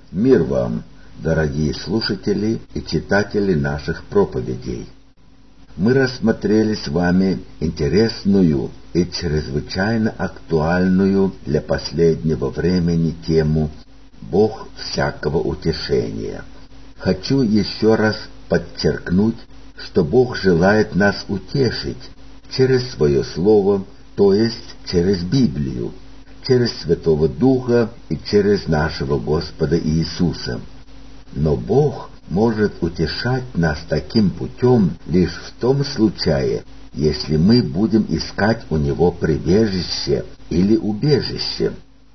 Мир вам, дорогие слушатели и читатели наших проповедей! Мы рассмотрели с вами интересную и чрезвычайно актуальную для последнего времени тему «Бог всякого утешения». Хочу еще раз подчеркнуть, что Бог желает нас утешить через Свое Слово, то есть через Библию, через Святого Духа и через нашего Господа Иисуса. Но Бог может утешать нас таким путем лишь в том случае, если мы будем искать у Него прибежище или убежище,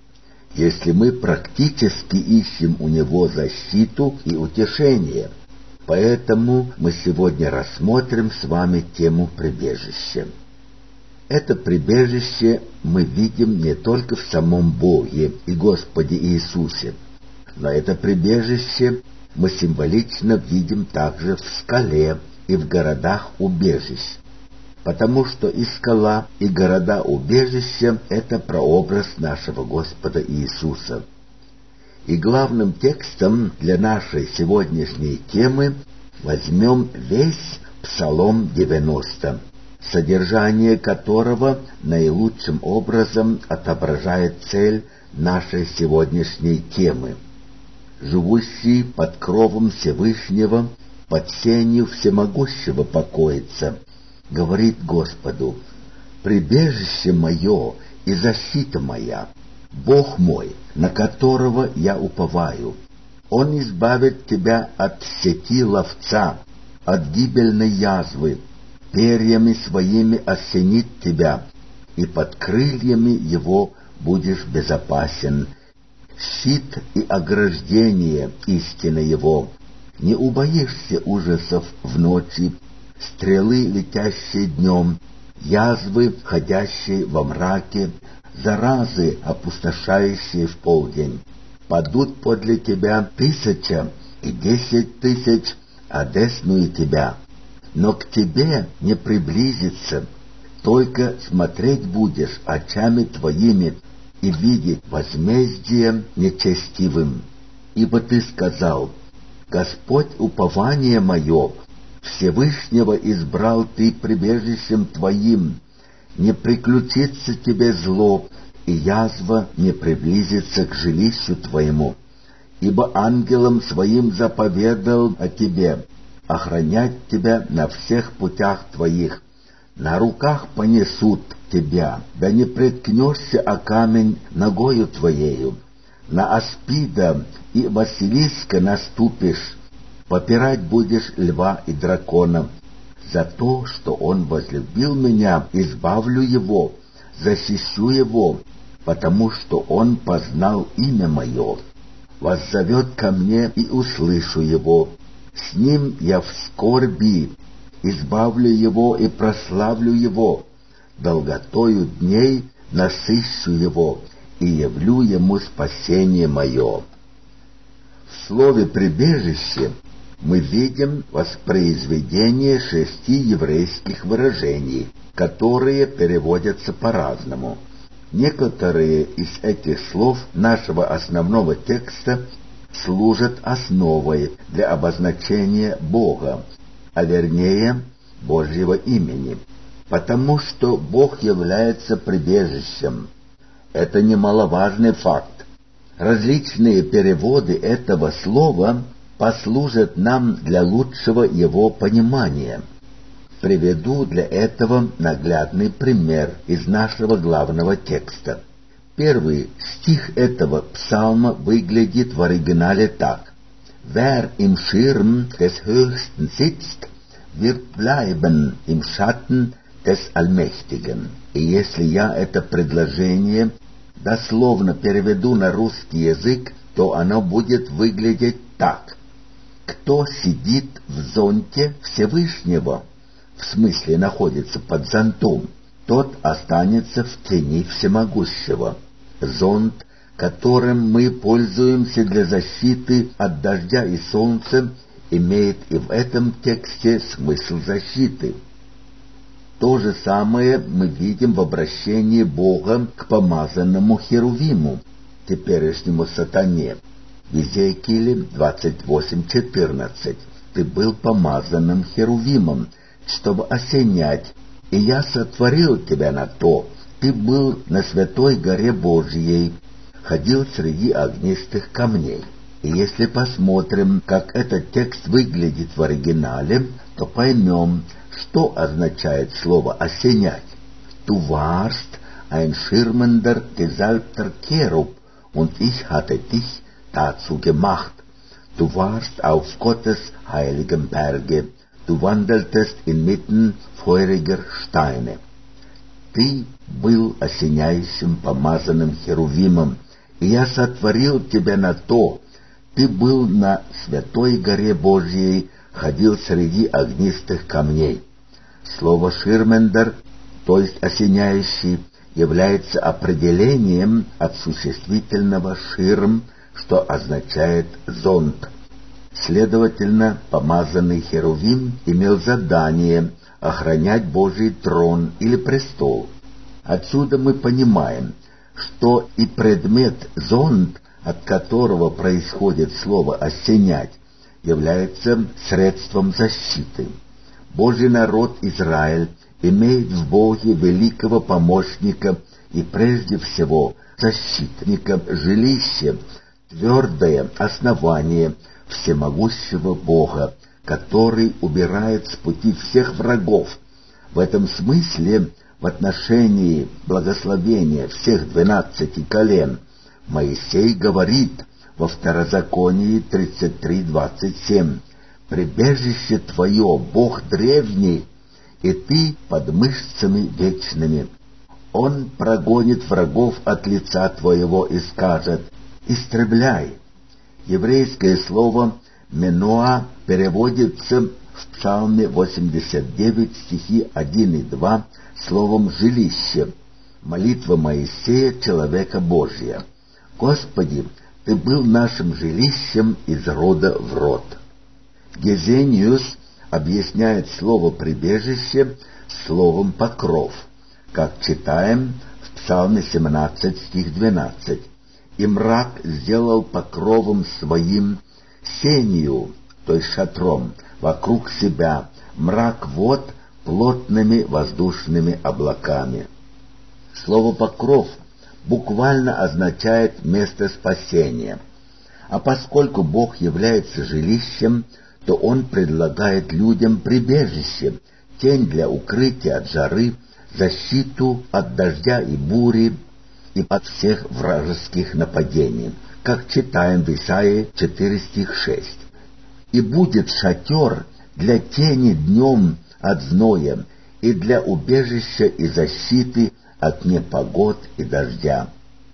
если мы практически ищем у Него защиту и утешение. Поэтому мы сегодня рассмотрим с вами тему прибежища. Это прибежище мы видим не только в самом Боге и Господе Иисусе, но это прибежище мы символично видим также в скале и в городах-убежищ, потому что и скала, и города-убежища — это прообраз нашего Господа Иисуса. И главным текстом для нашей сегодняшней темы возьмем весь Псалом 90, содержание которого наилучшим образом отображает цель нашей сегодняшней темы. «Живущий под кровом Всевышнего, под сенью Всемогущего покоится, говорит Господу: прибежище мое и защита моя, Бог мой, на которого я уповаю. Он избавит тебя от сети ловца, от гибельной язвы, перьями своими осенит тебя, и под крыльями его будешь безопасен. Щит и ограждение истины его. Не убоишься ужасов в ночи, стрелы, летящие днем, язвы, ходящие во мраке, заразы, опустошающие в полдень. Падут подле тебя 1000 и 10 000, одесную тебя, но к тебе не приблизится, только смотреть будешь очами твоими и видеть возмездие нечестивым. Ибо ты сказал: Господь упование мое, Всевышнего избрал ты прибежищем твоим, не приключится тебе зло, и язва не приблизится к жилищу твоему, ибо ангелом своим заповедал о тебе, охранять тебя на всех путях твоих, на руках понесут тебя, да не преткнешься о камень ногою твоею, на аспида и василиска наступишь, попирать будешь льва и дракона. За то, что он возлюбил меня, избавлю его, защищу его, потому что он познал имя мое. Воззовет ко мне, и услышу его. С ним я в скорби, избавлю его и прославлю его. Долготою дней насыщу его, и явлю ему спасение мое». В слове «прибежище» мы видим воспроизведение 6 еврейских выражений, которые переводятся по-разному. Некоторые из этих слов нашего основного текста служат основой для обозначения Бога, а вернее Божьего имени, потому что Бог является прибежищем. Это немаловажный факт. Различные переводы этого слова послужат нам для лучшего его понимания. Приведу для этого наглядный пример из нашего главного текста. Первый стих этого псалма выглядит в оригинале так: «Wer im Schirm des Höchsten sitzt, wird bleiben im Schatten des Allmächtigen». И если я это предложение дословно переведу на русский язык, то оно будет выглядеть так: «Кто сидит в зонте Всевышнего», в смысле находится под зонтом, тот останется в тени Всемогущего. Зонт, которым мы пользуемся для защиты от дождя и солнца, имеет и в этом тексте смысл защиты. То же самое мы видим в обращении Бога к помазанному Херувиму, теперешнему сатане. В Иезекииле 28:14. Ты был помазанным херувимом, чтобы осенять, и я сотворил тебя на то. Ты был на святой горе Божьей, ходил среди огнистых камней. И если посмотрим, как этот текст выглядит в оригинале, то поймем, что означает слово «осенять». «Du warst ein schirmender, gesalbter Cherub, und ich hatte dich dazu gemacht. Du warst auf Gottes heiligem Berge, du wandeltest inmitten feuriger Steine». Ты был осеняющим помазанным херувимом, и я сотворил тебя на то. Ты был на святой горе Божьей, ходил среди огнистых камней. Слово «ширмендер», то есть «осеняющий», является определением от существительного «ширм», что означает «зонт». Следовательно, помазанный херувим имел задание охранять Божий трон или престол. Отсюда мы понимаем, что и предмет «зонт», от которого происходит слово «осенять», является средством защиты. Божий народ Израиль имеет в Боге великого помощника и прежде всего защитника, жилища, твердое основание всемогущего Бога, который убирает с пути всех врагов. В этом смысле, в отношении благословения всех 12 колен, Моисей говорит во Второзаконии 33:27: «Прибежище твое, Бог древний, и ты под мышцами вечными. Он прогонит врагов от лица твоего и скажет: истребляй». Еврейское слово «менуа» переводится в Псалме 89, стихи 1 и 2, словом «жилище». Молитва Моисея, человека Божия: «Господи, Ты был нашим жилищем из рода в род». Гезениус объясняет слово «прибежище» словом «покров», как читаем в Псалме 17, стих 12. «И мрак сделал покровом своим сенью», то есть шатром, вокруг себя, мрак вод плотными воздушными облаками. Слово «покров» буквально означает «место спасения». А поскольку Бог является жилищем, то Он предлагает людям прибежище, тень для укрытия от жары, защиту от дождя и бури и от всех вражеских нападений, как читаем в Исаии 4, стих 6. «И будет шатер для тени днем от зноя, и для убежища и защиты от непогод и дождя».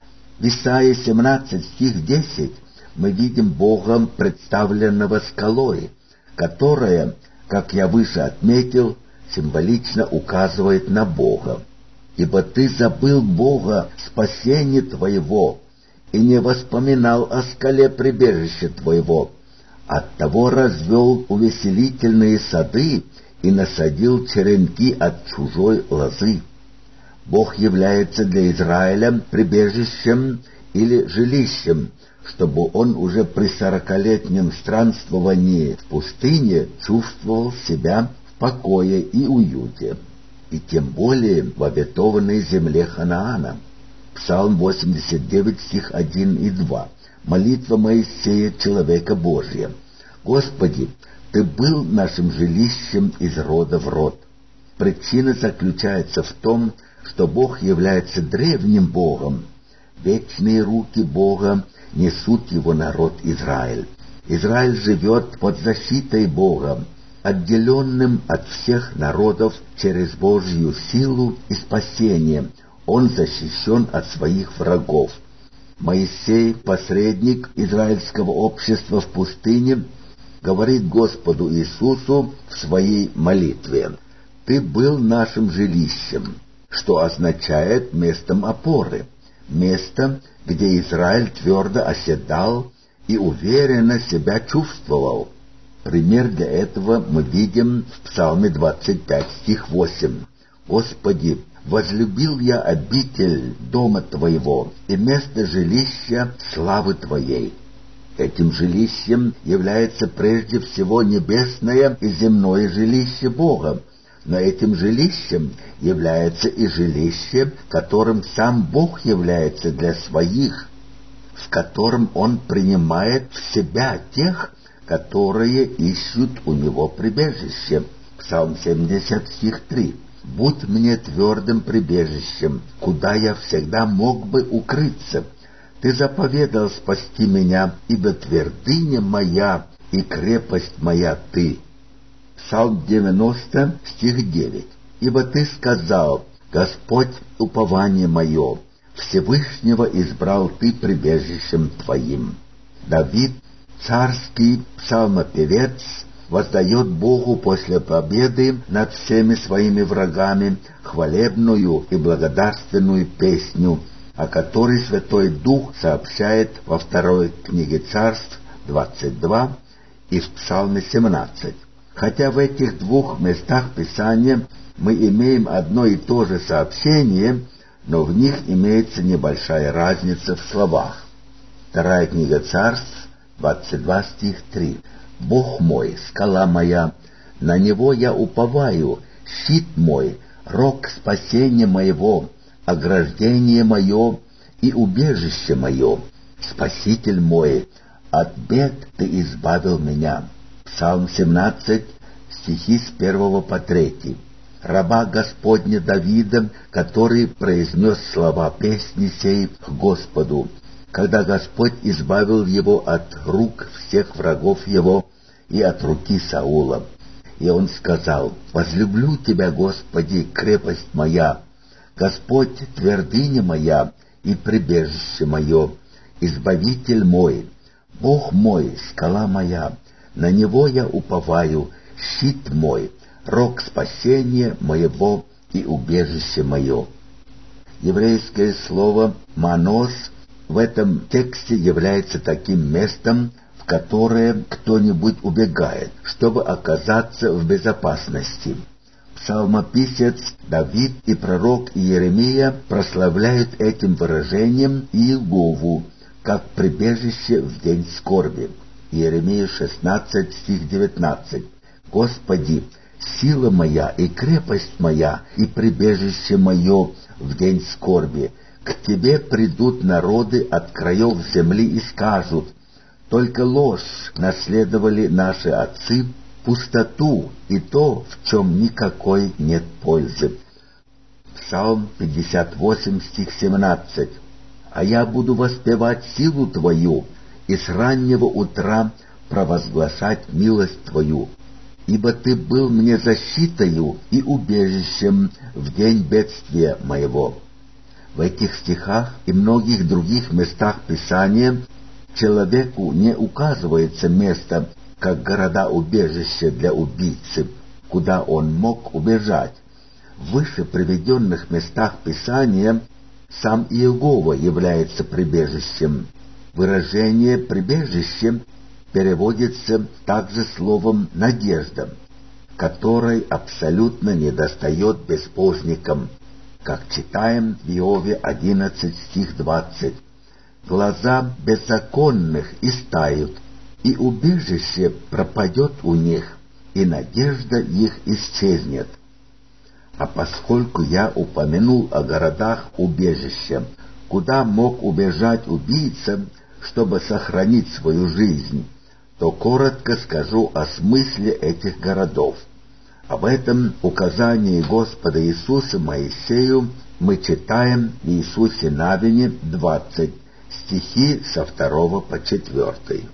В Исаии 17, стих 10 мы видим Бога, представленного скалой, которая, как я выше отметил, символично указывает на Бога. «Ибо ты забыл Бога, спасение твоего, и не воспоминал о скале прибежища твоего. Оттого развел увеселительные сады и насадил черенки от чужой лозы». Бог является для Израиля прибежищем или жилищем, чтобы он уже при 40-летнем странствовании в пустыне чувствовал себя в покое и уюте, и тем более в обетованной земле Ханаана. Псалм 89, стих 1 и 2. Молитва Моисея, человека Божия: «Господи, Ты был нашим жилищем из рода в род». Причина заключается в том, что Бог является древним Богом. Вечные руки Бога несут его народ Израиль. Израиль живет под защитой Бога, отделенным от всех народов через Божью силу и спасение. Он защищен от своих врагов. Моисей, посредник израильского общества в пустыне, говорит Господу Иисусу в своей молитве: «Ты был нашим жилищем», что означает местом опоры, место, где Израиль твердо оседал и уверенно себя чувствовал. Пример для этого мы видим в Псалме 25, стих 8. «Господи, возлюбил я обитель дома Твоего и место жилища славы Твоей». Этим жилищем является прежде всего небесное и земное жилище Бога, но этим жилищем является и жилище, которым сам Бог является для своих, в котором Он принимает в себя тех, которые ищут у Него прибежище. Псалм 70, стих 3. «Будь мне твердым прибежищем, куда я всегда мог бы укрыться. Ты заповедал спасти меня, ибо твердыня моя и крепость моя Ты». Псалм 90, стих 9. «Ибо Ты сказал: Господь, упование мое, Всевышнего избрал Ты прибежищем Твоим». Давид, царский псалмопевец, воздает Богу после победы над всеми своими врагами хвалебную и благодарственную песню, о которой Святой Дух сообщает во второй книге Царств 22 и в Псалме 17. Хотя в этих двух местах Писания мы имеем одно и то же сообщение, но в них имеется небольшая разница в словах. Вторая книга Царств, 22 стих 3. «Бог мой, скала моя, на Него я уповаю, щит мой, рог спасения моего, ограждение мое и убежище мое, Спаситель мой, от бед Ты избавил меня». Псалм 17, стихи с 1 по 3. Раба Господня Давида, который произнес слова песни сей к Господу, когда Господь избавил его от рук всех врагов его и от руки Саула. И он сказал: «Возлюблю Тебя, Господи, крепость моя, Господь, твердыня моя и прибежище мое, избавитель мой, Бог мой, скала моя, на Него я уповаю, щит мой, рог спасения моего и убежище мое». Еврейское слово «манос» в этом тексте является таким местом, в которое кто-нибудь убегает, чтобы оказаться в безопасности. Псалмописец Давид и пророк Иеремия прославляют этим выражением Иегову как прибежище в день скорби. Иеремия 16, стих 19. «Господи, сила моя и крепость моя и прибежище мое в день скорби. К Тебе придут народы от краев земли и скажут: только ложь наследовали наши отцы, пустоту и то, в чем никакой нет пользы». Псалм 58, стих 17. «А я буду воспевать силу Твою и с раннего утра провозглашать милость Твою, ибо Ты был мне защитою и убежищем в день бедствия моего». В этих стихах и многих других местах Писания человеку не указывается место как города-убежище для убийцы, куда он мог убежать. В выше приведенных местах Писания сам Иегова является прибежищем. Выражение «прибежище» переводится также словом «надежда», которой абсолютно недостает безбожникам, как читаем в Иове 11, стих 20. «Глаза беззаконных истают, и убежище пропадет у них, и надежда их исчезнет». А поскольку я упомянул о городах убежища, куда мог убежать убийца, чтобы сохранить свою жизнь, то коротко скажу о смысле этих городов. Об этом указании Господа Иисуса Моисею мы читаем в Иисусе Навине 20, стихи со 2 по 4.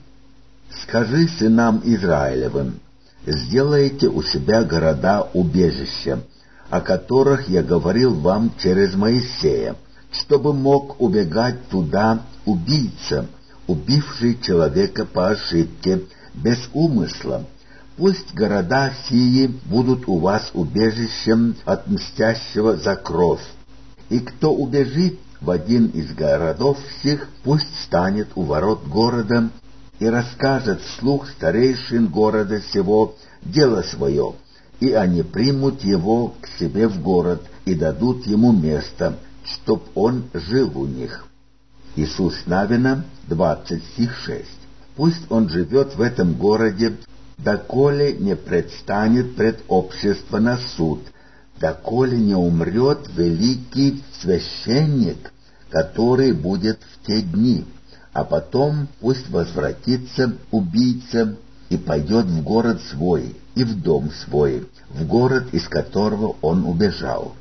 «Скажи сынам Израилевым: сделайте у себя города-убежища, о которых я говорил вам через Моисея, чтобы мог убегать туда убийца, убивший человека по ошибке, без умысла. Пусть города сии будут у вас убежищем от мстящего за кровь. И кто убежит в один из городов сих, пусть станет у ворот города и расскажет вслух старейшин города сего дело свое, и они примут его к себе в город и дадут ему место, чтоб он жил у них». Иисус Навина, 20, стих 6. Пусть он живет в этом городе, доколе не предстанет пред общество на суд, доколе не умрет великий священник, который будет в те дни, а потом пусть возвратится убийца и пойдет в город свой и в дом свой, в город, из которого он убежал.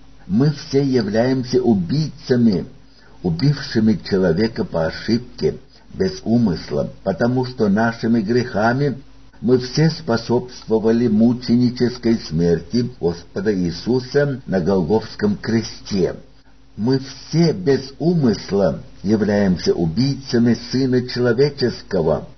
Мы все являемся убийцами, убившими человека по ошибке, без умысла, потому что нашими грехами мы все способствовали мученической смерти Господа Иисуса на Голгофском кресте. Мы все без умысла являемся убийцами Сына Человеческого.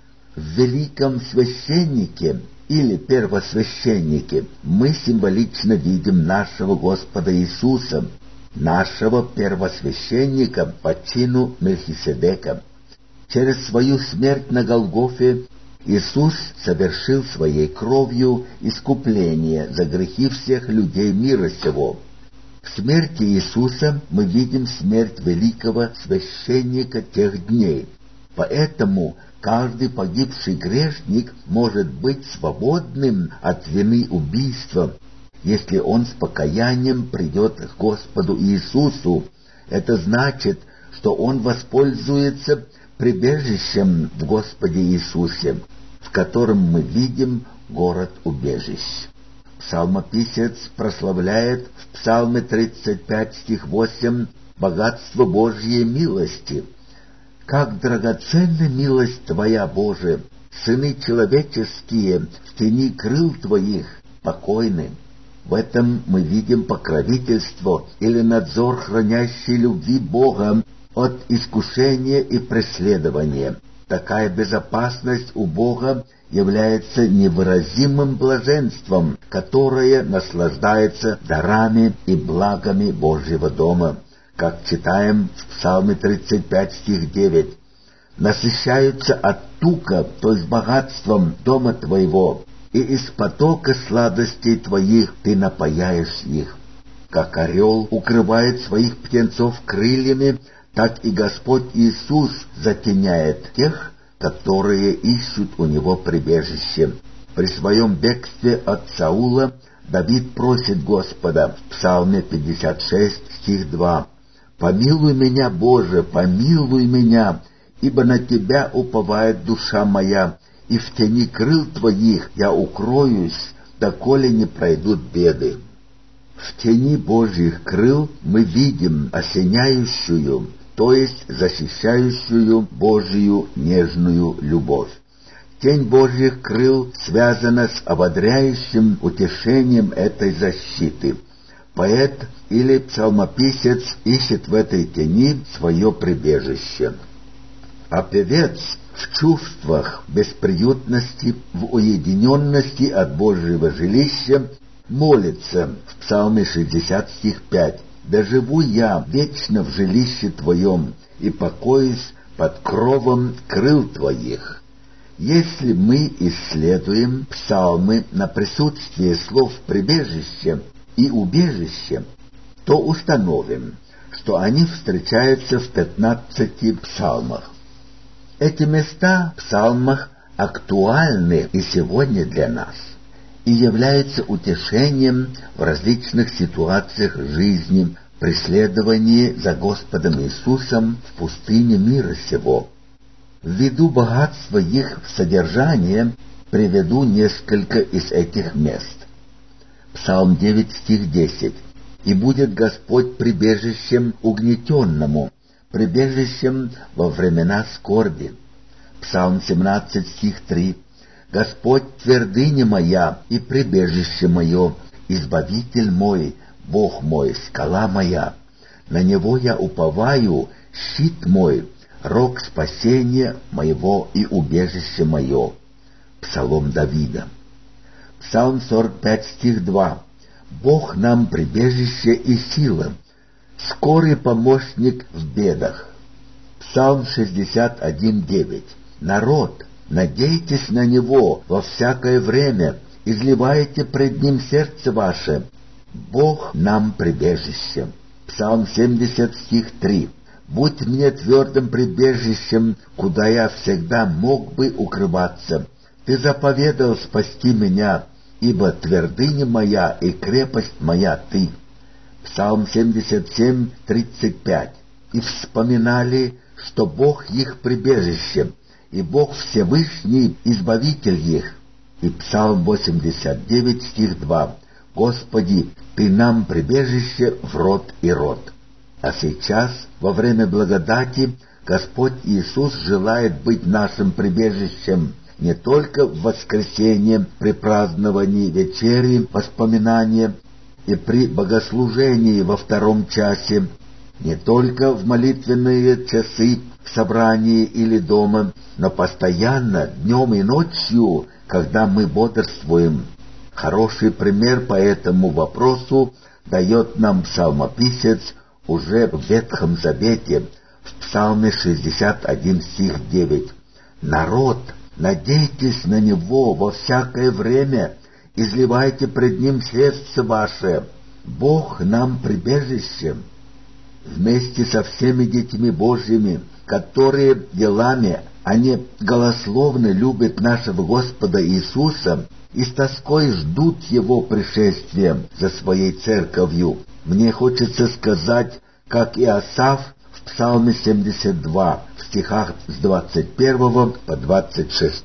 В великом священнике или первосвященнике мы символично видим нашего Господа Иисуса, нашего первосвященника по чину Мельхиседека. Через свою смерть на Голгофе Иисус совершил своей кровью искупление за грехи всех людей мира сего. В смерти Иисуса мы видим смерть великого священника тех дней. Поэтому каждый погибший грешник может быть свободным от вины убийства, если он с покаянием придет к Господу Иисусу. Это значит, что он воспользуется прибежищем в Господе Иисусе, в котором мы видим город-убежищ. Псалмописец прославляет в Псалме 35, стих 8, богатство Божьей милости. «Как драгоценна милость Твоя, Боже! Сыны человеческие в тени крыл Твоих покойны». В этом мы видим покровительство или надзор хранящей любви Бога от искушения и преследования. Такая безопасность у Бога является невыразимым блаженством, которое наслаждается дарами и благами Божьего дома. Как читаем в Псалме 35, стих 9, «Насыщаются от тука, то есть богатством дома Твоего, и из потока сладостей Твоих Ты напояешь их. Как орел укрывает своих птенцов крыльями, так и Господь Иисус затеняет тех, которые ищут у Него прибежище». При своем бегстве от Саула Давид просит Господа в Псалме 56, стих 2, «Помилуй меня, Боже, помилуй меня, ибо на Тебя уповает душа моя, и в тени крыл Твоих я укроюсь, доколе не пройдут беды». В тени Божьих крыл мы видим осеняющую, то есть защищающую Божью нежную любовь. Тень Божьих крыл связана с ободряющим утешением этой защиты. Поэт или псалмописец ищет в этой тени свое прибежище. А певец в чувствах бесприютности, в уединенности от Божьего жилища молится в Псалме 60, стих 5. «Да живу я вечно в жилище Твоем и покоюсь под кровом крыл Твоих». Если мы исследуем псалмы на присутствие слов «прибежище» и «убежище», то установим, что они встречаются в 15 псалмах. Эти места в псалмах актуальны и сегодня для нас и являются утешением в различных ситуациях жизни, преследовании за Господом Иисусом в пустыне мира сего. Ввиду богатства их в содержание приведу несколько из этих мест. Псалм 9, стих 10. «И будет Господь прибежищем угнетенному, прибежищем во времена скорби». Псалм 17, стих 3. «Господь твердыня моя и прибежище мое, избавитель мой, Бог мой, скала моя. На Него я уповаю, щит мой, рог спасения моего и убежище мое». Псалом Давида. Псалм 45, стих 2. «Бог нам прибежище и сила, скорый помощник в бедах». Псалм 61, 9. «Народ, надейтесь на Него во всякое время, изливайте пред Ним сердце ваше. Бог нам прибежище». Псалм 70, стих 3. Будь мне твердым прибежищем, куда я всегда мог бы укрываться. Ты заповедал спасти меня, ибо твердыня моя и крепость моя Ты. Псалм 77, 35. И вспоминали, что Бог их прибежище, и Бог Всевышний избавитель их. И Псалм 89, стих 2. Господи, Ты нам прибежище в род и род. А сейчас, во время благодати, Господь Иисус желает быть нашим прибежищем не только в воскресенье при праздновании вечери воспоминания и при богослужении во втором часе, не только в молитвенные часы в собрании или дома, но постоянно, днем и ночью, когда мы бодрствуем. Хороший пример по этому вопросу дает нам псалмописец уже в Ветхом Завете, в Псалме 61, стих 9. «Народ, надейтесь на Него во всякое время, изливайте пред Ним сердце ваше. Бог нам прибежище». Вместе со всеми детьми Божьими, которые делами, а не голословно любят нашего Господа Иисуса и с тоской ждут Его пришествия за Своей церковью, мне хочется сказать, как и Асаф в Псалме 72, в стихах с 21 по 26.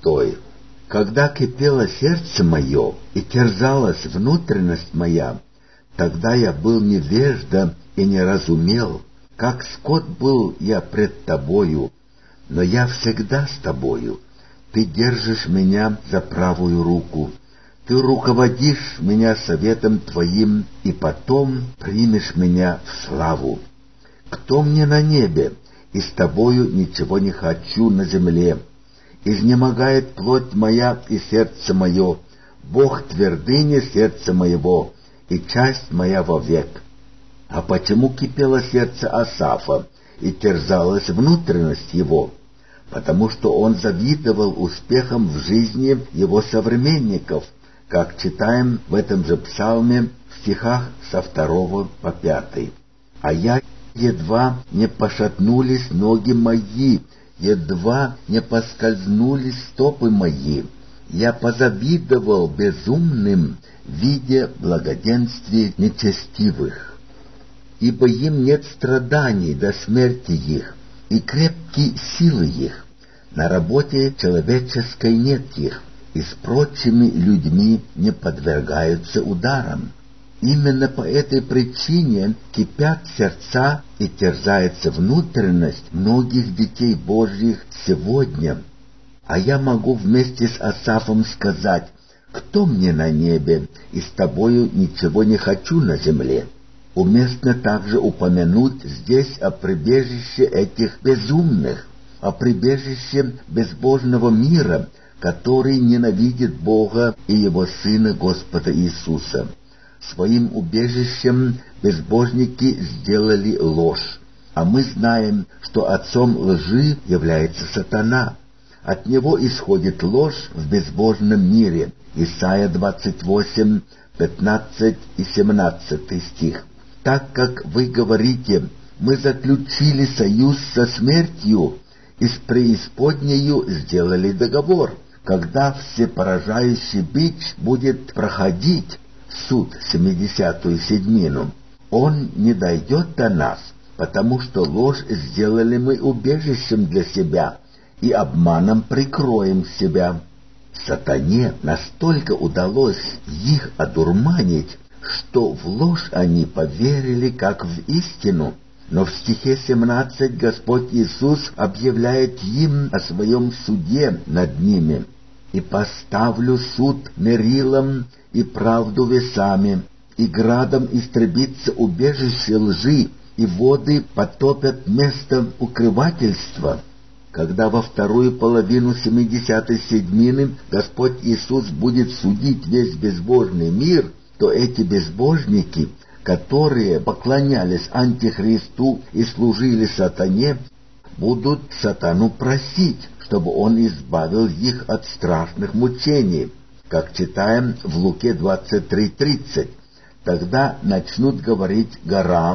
«Когда кипело сердце мое и терзалась внутренность моя, тогда я был невежда и не разумел, как скот был я пред Тобою, но я всегда с Тобою. Ты держишь меня за правую руку, Ты руководишь меня советом Твоим, и потом примешь меня в славу. Кто мне на небе, и с Тобою ничего не хочу на земле. Изнемогает плоть моя и сердце мое, Бог твердыня сердца моего, и часть моя вовек». А почему кипело сердце Асафа и терзалась внутренность его? Потому что он завидовал успехам в жизни его современников, как читаем в этом же псалме в стихах со 2 по 5. «А я едва не пошатнулись ноги мои, едва не поскользнулись стопы мои. Я позавидовал безумным, видя благоденствие нечестивых. Ибо им нет страданий до смерти их, и крепки силы их. На работе человеческой нет их, и с прочими людьми не подвергаются ударам. Именно по этой причине кипят сердца и терзается внутренность многих детей Божьих сегодня. А я могу вместе с Асафом сказать: «Кто мне на небе, и с Тобою ничего не хочу на земле». Уместно также упомянуть здесь о прибежище этих безумных, о прибежище безбожного мира, который ненавидит Бога и Его Сына Господа Иисуса. Своим убежищем безбожники сделали ложь, а мы знаем, что отцом лжи является сатана. От него исходит ложь в безбожном мире. Исайя 28, 15 и 17 стих. «Так как вы говорите, мы заключили союз со смертью, и с преисподнею сделали договор, когда всепоражающий бич будет проходить, суд 70-ю седьмину, он не дойдет до нас, потому что ложь сделали мы убежищем для себя, и обманом прикроем себя». Сатане настолько удалось их одурманить, что в ложь они поверили, как в истину. Но в стихе 17 Господь Иисус объявляет им о своем суде над ними: «И поставлю суд мерилом и правду весами, и градом истребится убежище лжи, и воды потопят место укрывательства». Когда во вторую половину 70-й седьмины Господь Иисус будет судить весь безбожный мир, то эти безбожники, которые поклонялись Антихристу и служили сатане, будут сатану просить, чтобы он избавил их от страшных мучений, как читаем в Луке 23:30. Тогда начнут говорить горам,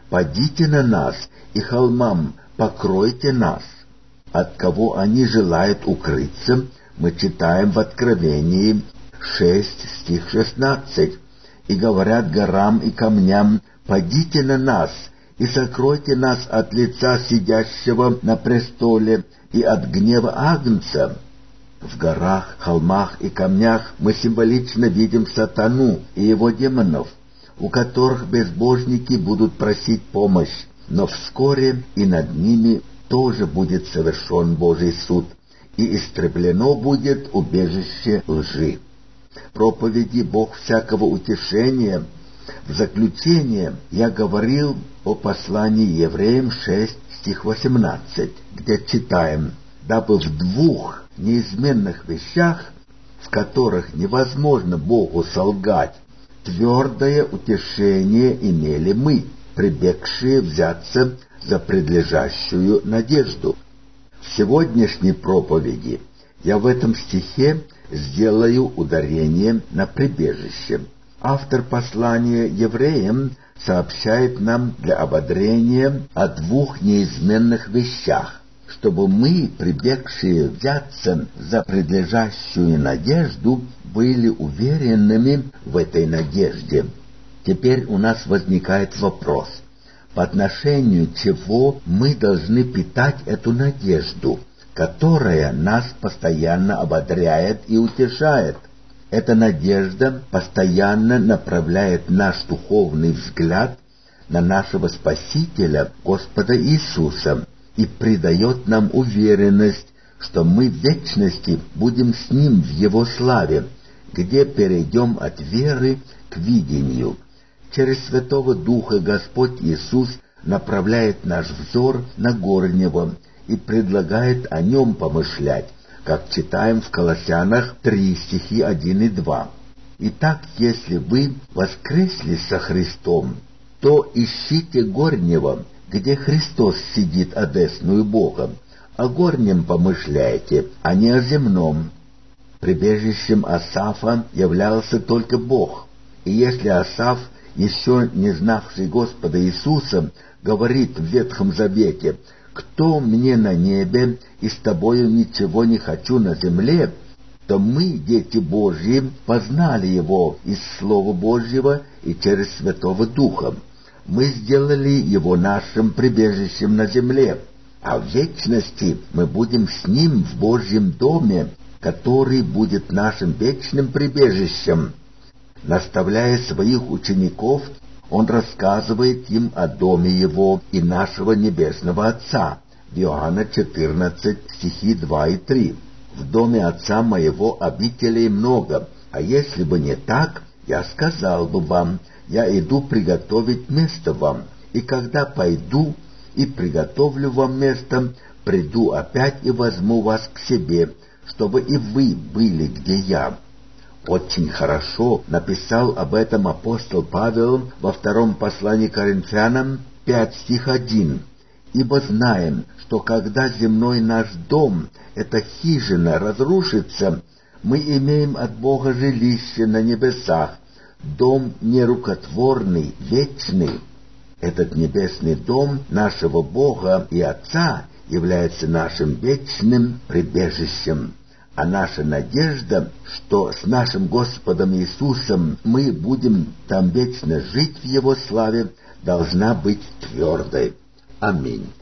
«Падите на нас, и холмам покройте нас». От кого они желают укрыться, мы читаем в Откровении 6, стих 16. «И говорят горам и камням: падите на нас, и сокройте нас от лица сидящего на престоле и от гнева Агнца». В горах, холмах и камнях мы символично видим сатану и его демонов, у которых безбожники будут просить помощь, но вскоре и над ними тоже будет совершен Божий суд, и истреблено будет убежище лжи. Проповеди «Бог всякого утешения». В заключение я говорил о послании Евреям 6, стих 18, где читаем: «Дабы в двух неизменных вещах, в которых невозможно Богу солгать, твердое утешение имели мы, прибегшие взяться за предлежащую надежду». В сегодняшней проповеди я в этом стихе сделаю ударение на прибежище. Автор послания Евреям сообщает нам для ободрения о двух неизменных вещах, чтобы мы, прибегшие взяться за предлежащую надежду, были уверенными в этой надежде. Теперь у нас возникает вопрос: по отношению чего мы должны питать эту надежду, которая нас постоянно ободряет и утешает? Эта надежда постоянно направляет наш духовный взгляд на нашего Спасителя, Господа Иисуса, и придает нам уверенность, что мы в вечности будем с Ним в Его славе, где перейдем от веры к видению. Через Святого Духа Господь Иисус направляет наш взор на горнего и предлагает о Нем помышлять, как читаем в Колоссянах 3, стихи 1 и 2. «Итак, если вы воскресли со Христом, то ищите горнего, где Христос сидит одесную Бога, о горнем помышляйте, а не о земном». Прибежищем Асафа являлся только Бог, и если Асаф, еще не знавший Господа Иисуса, говорит в Ветхом Завете: «Кто мне на небе, и с тобою ничего не хочу на земле», то мы, дети Божьи, познали Его из Слова Божьего и через Святого Духа. Мы сделали Его нашим прибежищем на земле, а в вечности мы будем с Ним в Божьем доме, который будет нашим вечным прибежищем. Наставляя своих учеников, Он рассказывает им о доме Его и нашего Небесного Отца. В Иоанна 14, стихи 2 и 3. «В доме Отца Моего обителей много, а если бы не так, я сказал бы вам: я иду приготовить место вам, и когда пойду и приготовлю вам место, приду опять и возьму вас к себе, чтобы и вы были, где я». Очень хорошо написал об этом апостол Павел во втором послании к Коринфянам 5, стих 1. «Ибо знаем, что когда земной наш дом, эта хижина, разрушится, мы имеем от Бога жилище на небесах, дом нерукотворный, вечный». Этот небесный дом нашего Бога и Отца является нашим вечным прибежищем. А наша надежда, что с нашим Господом Иисусом мы будем там вечно жить в Его славе, должна быть твердой. Аминь.